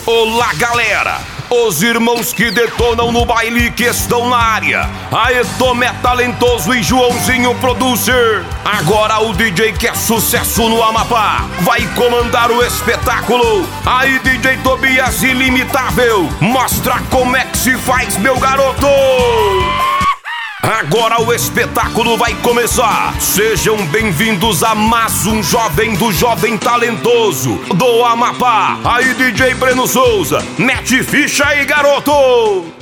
Olá, galera! Os irmãos que detonam no baile que estão na área. Aê, Tomé Talentoso e Joãozinho Producer. Agora o DJ que é sucesso no Amapá vai comandar o espetáculo. Aí, DJ Tobias Ilimitável, mostra como é que se faz, meu garoto! Agora o espetáculo vai começar. Sejam bem-vindos a mais um Jovem do Jovem Talentoso do Amapá. Aí, DJ Breno Souza, mete ficha aí, garoto!